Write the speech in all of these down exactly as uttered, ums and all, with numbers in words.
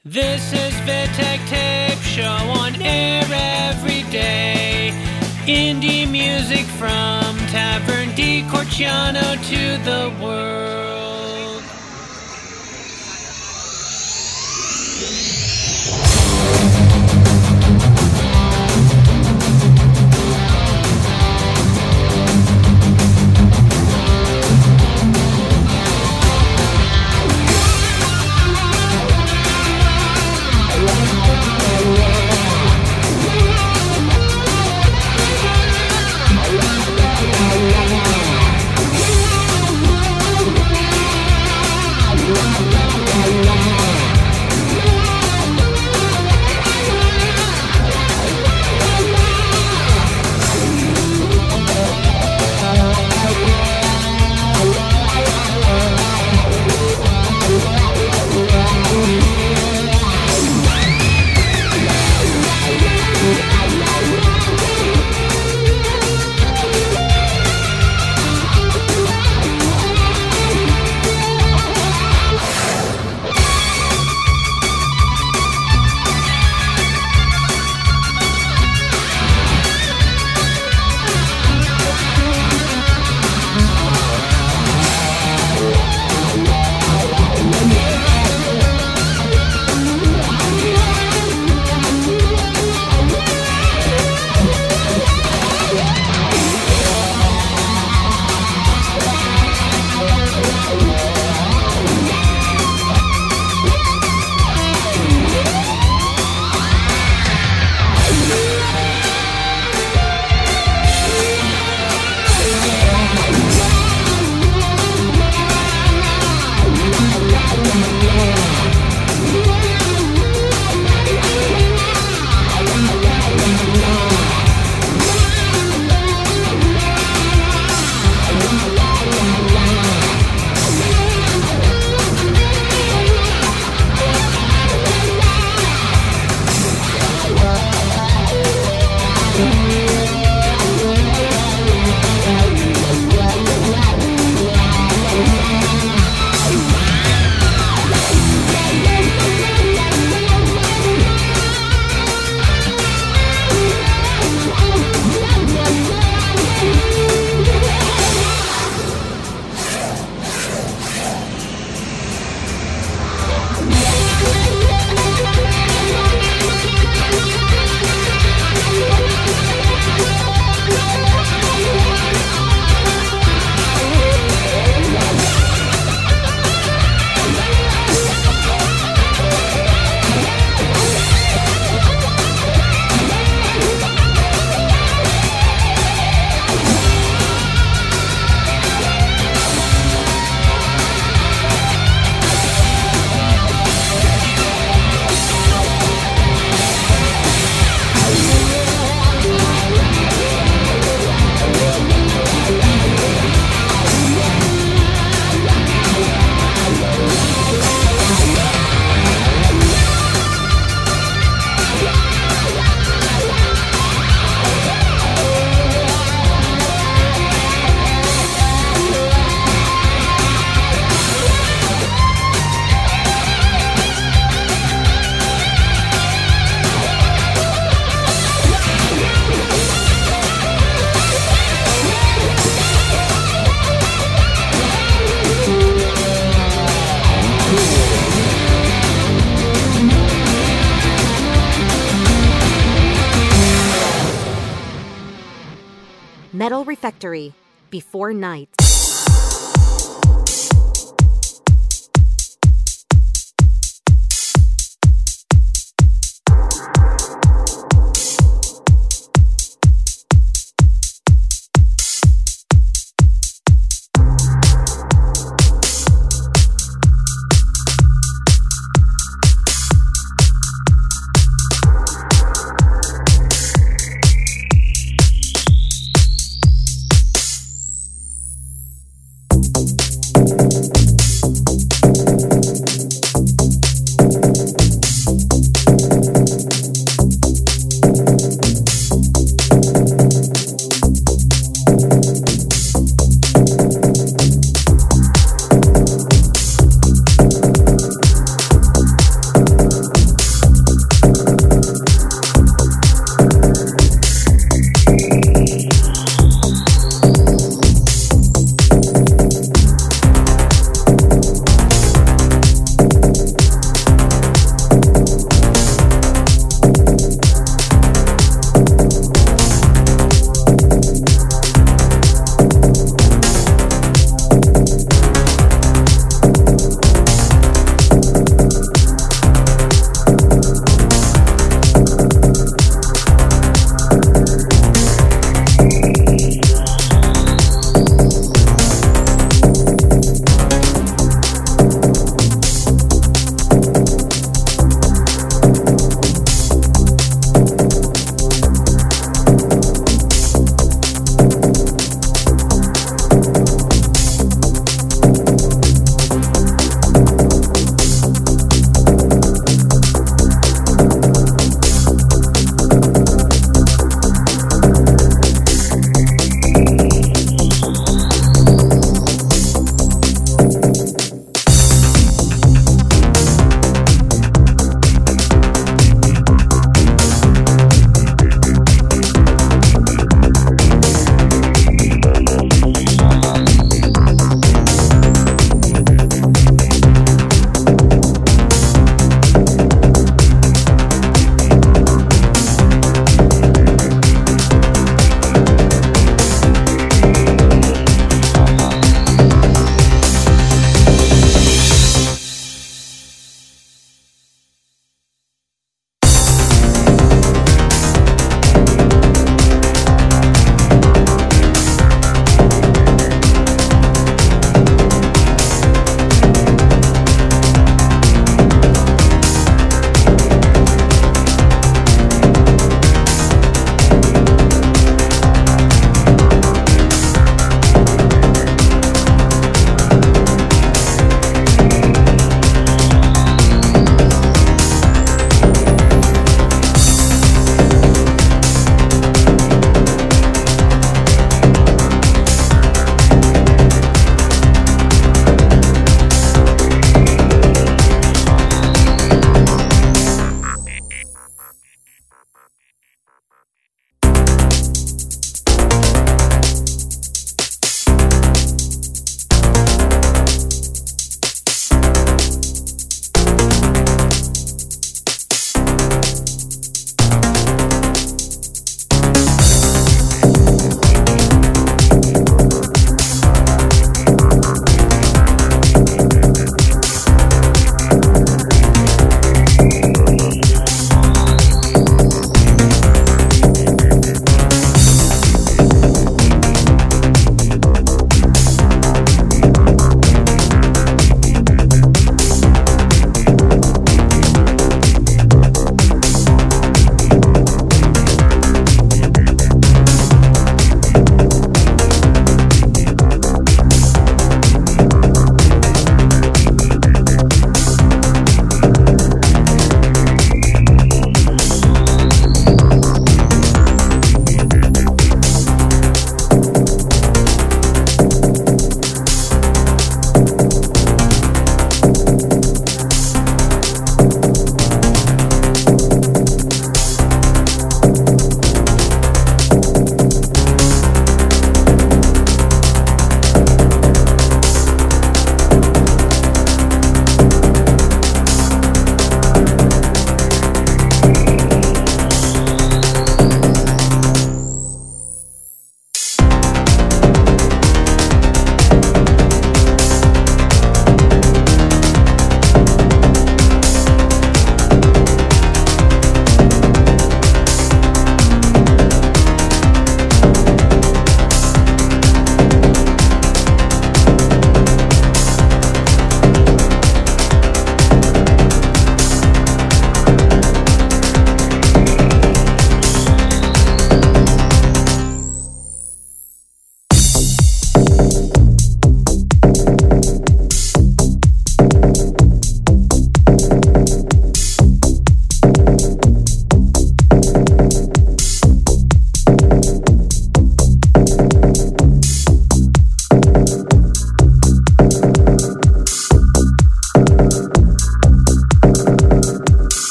This is Vitek Tape Show on air every day. Indie music from Tavern di Corciano to the world. Metal Refectory, Before Night.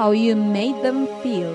how you made them feel.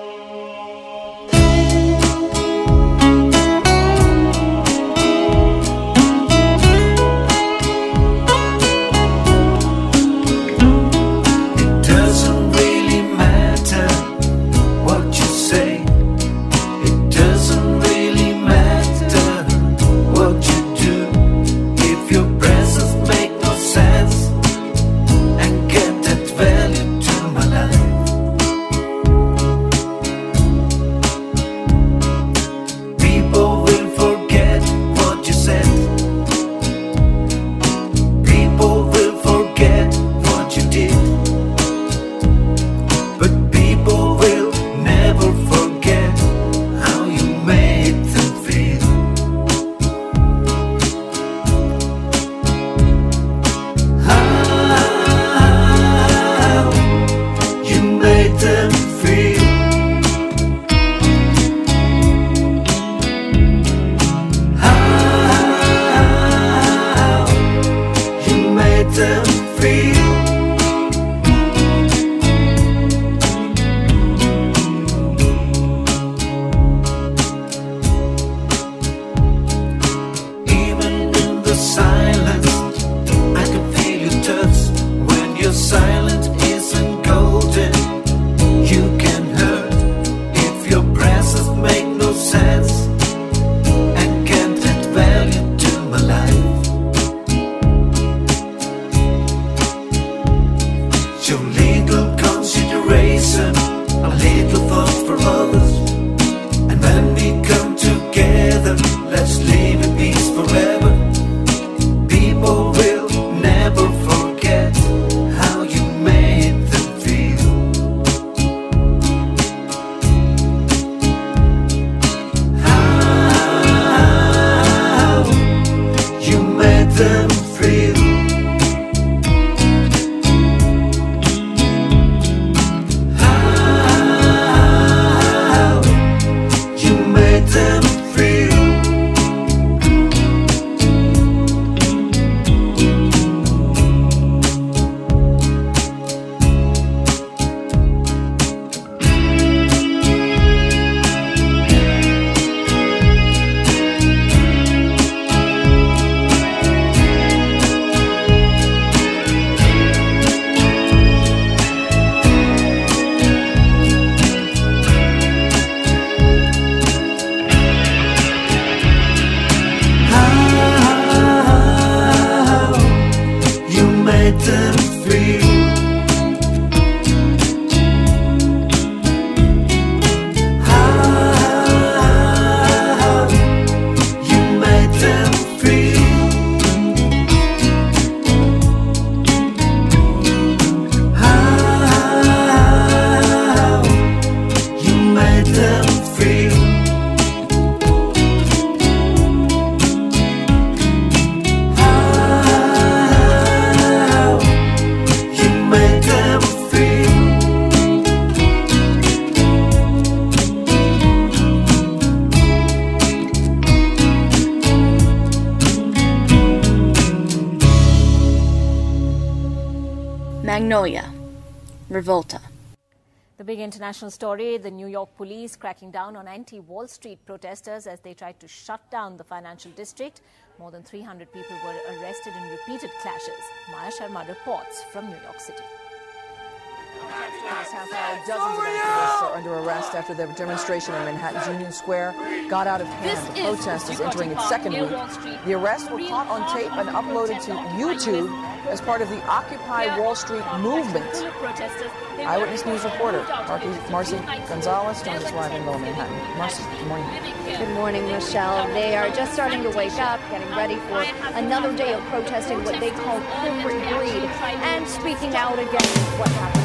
Magnolia, Revolta. The big international story, the New York police cracking down on anti-Wall Street protesters as they tried to shut down the financial district. More than three hundred people were arrested in repeated clashes. Maya Sharma reports from New York City. This half hour, dozens of activists are under arrest after their demonstration in Manhattan's Union Square got out of hand. The protest is entering its second week. The arrests were caught on tape and uploaded to YouTube as part of the Occupy Wall Street movement. Eyewitness News reporter Marcy Gonzalez joins us live in Lower Manhattan. Marcy, good morning. Good morning, Michelle. They are just starting to wake up, getting ready for another day of protesting what they call corporate greed and speaking out against what happened.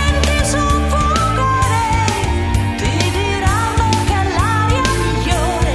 Senti, senti, soffocare, ti diranno che l'aria migliore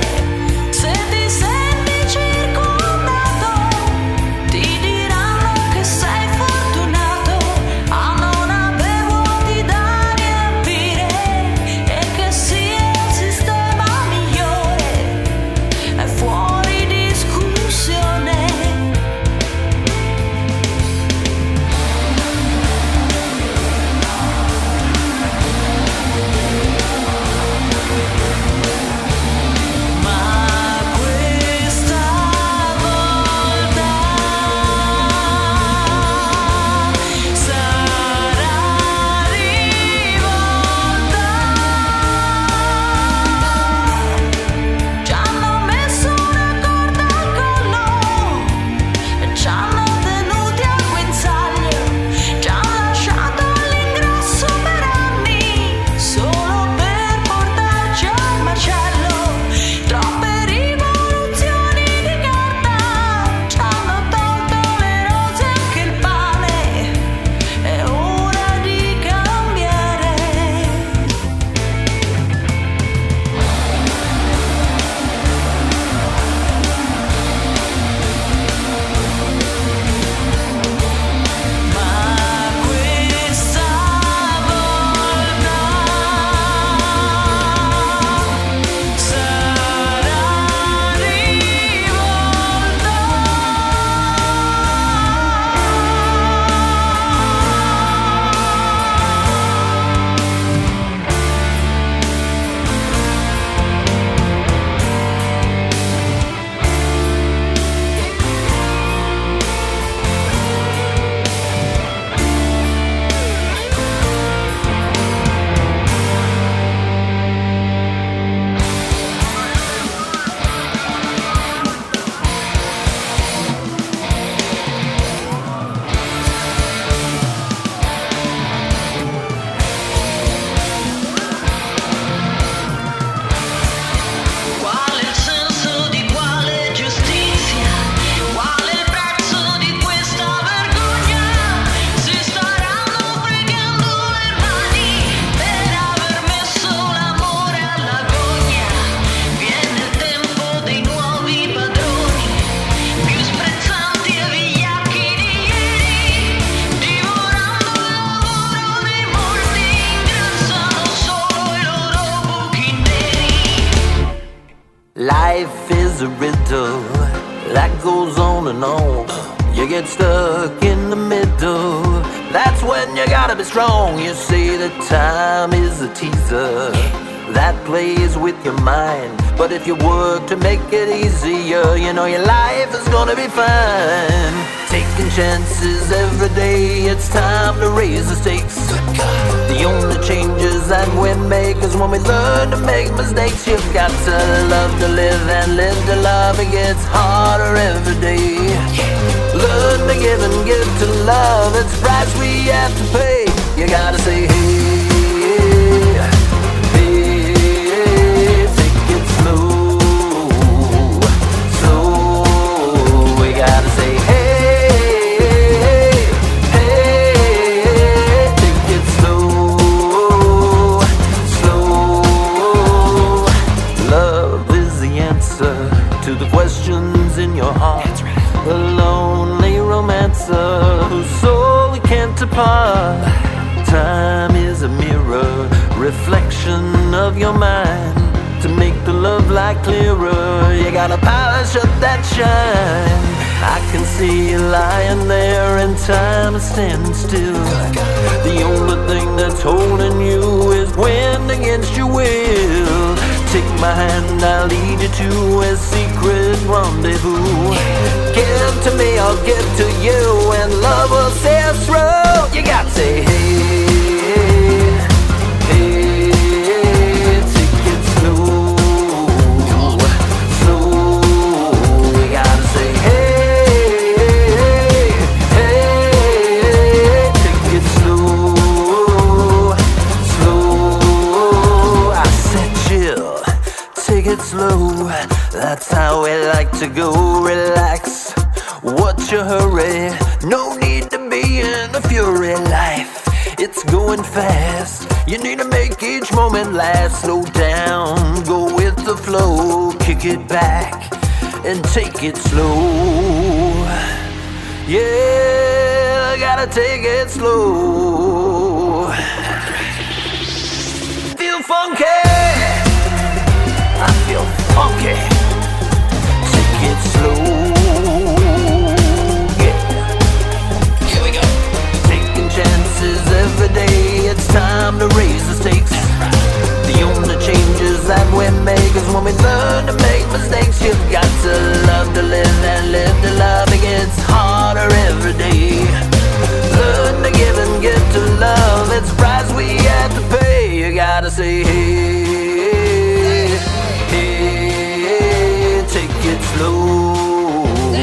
get stuck in the middle. That's when you gotta be strong. You see that time is a teaser that plays with your mind. But if you work to make it easier, you know your life is gonna be fine. Taking chances every day, it's time to raise the stakes. The only changes that we make is when we learn to make mistakes. You've got to love to live and live to love. It gets harder every day. Learn to give and give to love. It's a price we have to pay. You gotta say hey. To the questions in your heart, a lonely romancer whose soul we can't apart. Time is a mirror, reflection of your mind. To make the love light clearer, you gotta polish up that shine. I can see you lying there and time is standing still. The only thing that's holding you is wind against your will. Take my hand, I'll lead you to a secret rendezvous. Give to me, I'll give to you, and love will see us through. You gotta say hey, hey, take it slow, slow. We gotta say hey, hey, take it slow, slow. I said chill, take it slow, that's how we like to go. Relax, what's your hurry? No need to be in a fury. Life, it's going fast. You need to make each moment last. Slow down, go with the flow. Kick it back and take it slow. Yeah, gotta take it slow. Feel funky, I feel funky. Take it slow. Yeah. Here we go. Taking chances every day. It's time to raise the stakes. The only changes that we make is when we learn to make mistakes. You've got to love to live and live to love. It gets harder every day. Learn to give and give to love. It's a price we have to pay. You gotta say hey, hey, take it slow,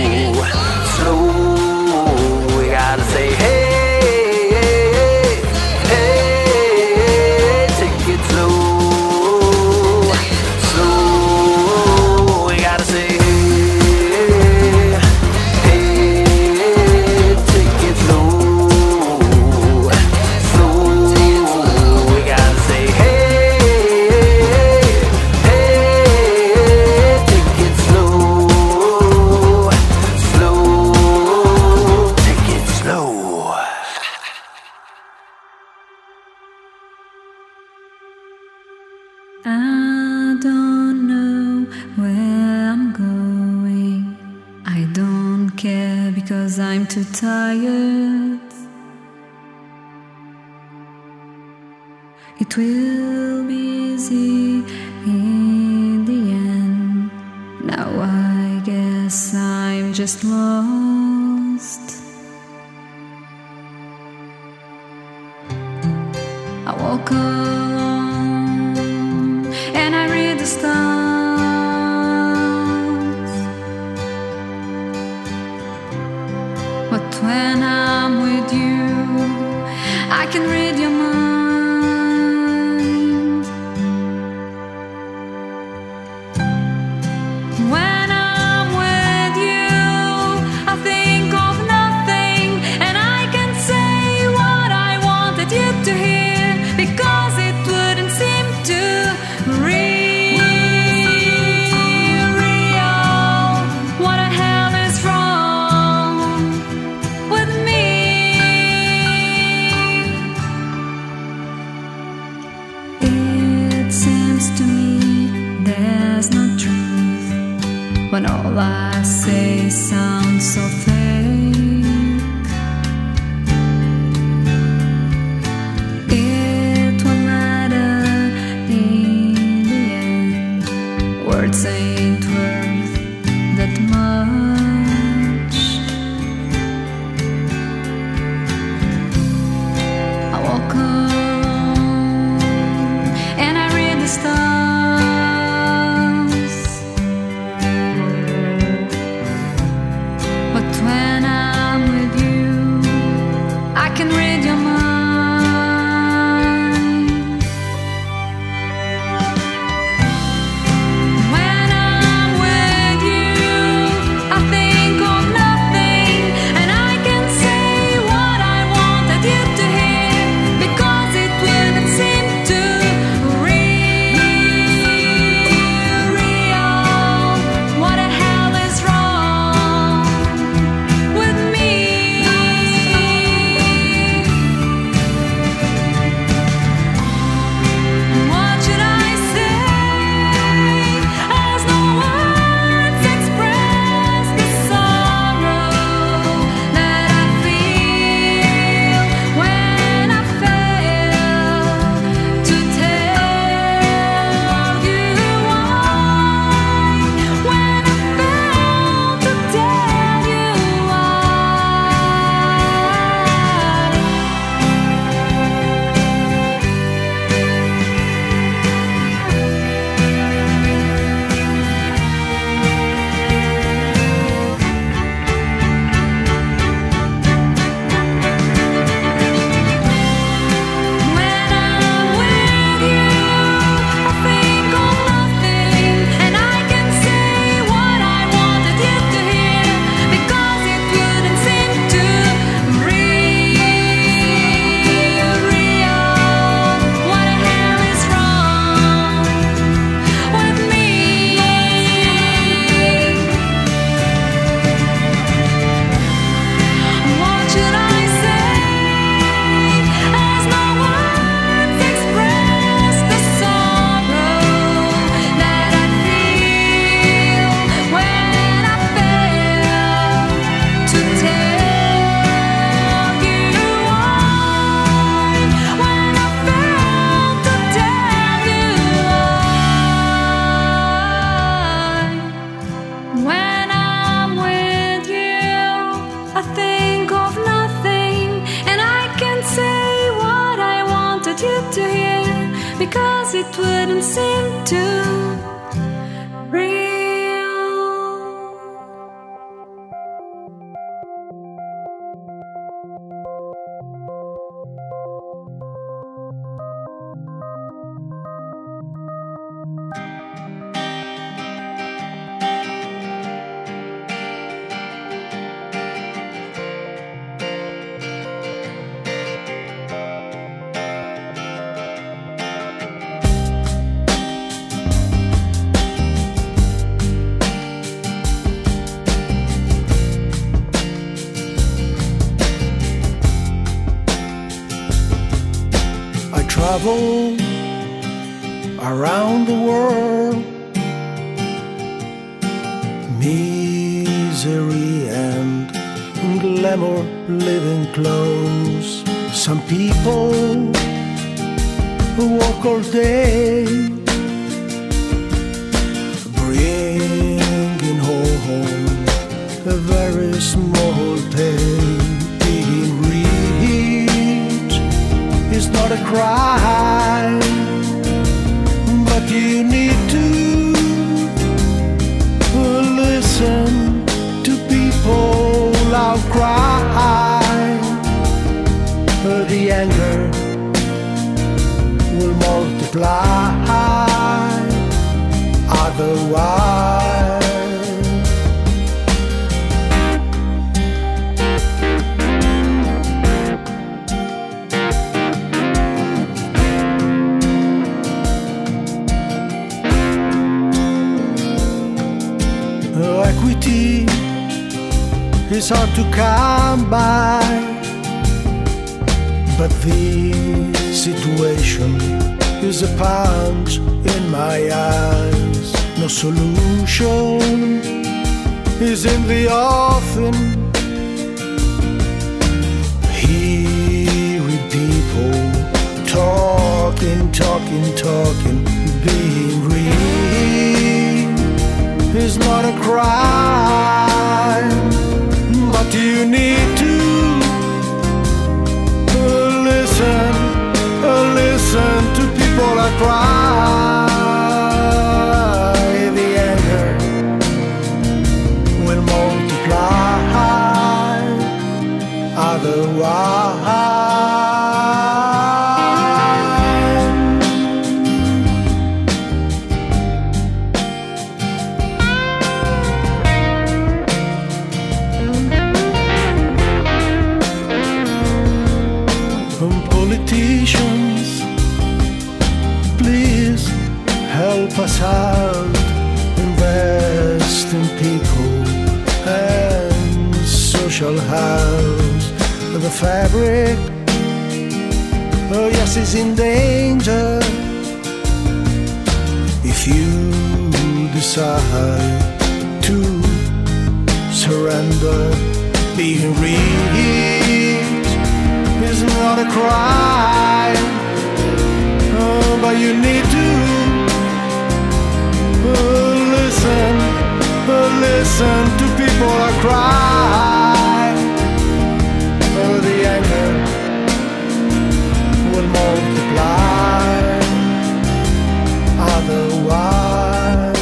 slow. We gotta say hey, hey, hey, take it slow, slow. We gotta say hey, hey, take it slow, slow. We gotta say hey, hey, take it slow, slow. Take it slow. I don't know where I'm going. I don't care because I'm too tired. It will be easy in the end. Now I guess I'm just lost. I walk alone and I read the stars. But when I'm with you, I can read your mind. When I'm with you, I think of nothing, and I can say what I wanted you to hear, because it wouldn't seem to real, real. What the hell is wrong with me? It seems to me there's no truth when all I say sounds so fake. travel around the world, misery and glamour living close. Some people work all day, bringing home a very small pay. Being rich is not a crime, but you need to listen to people out cry. The anger will multiply, otherwise equity is hard to come by, but this situation is a punch in my eyes. No solution is in the offing. Hearing people talking, talking, talking, being real is not a crime, but you need to listen, listen to people that cry. The anger will multiply, otherwise politicians, please help us out. Invest in people and social house. The fabric, oh yes, is in danger. If you decide to surrender, being rich is not a crime, oh, but you need to uh, listen, uh, listen to people that cry. Oh, the anger will multiply, otherwise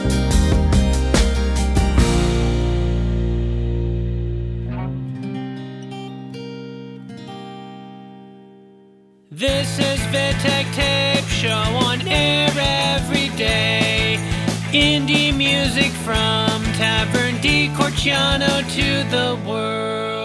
This is Vitek Tape Show on air every day. Indie music from Tavern di Corciano to the world.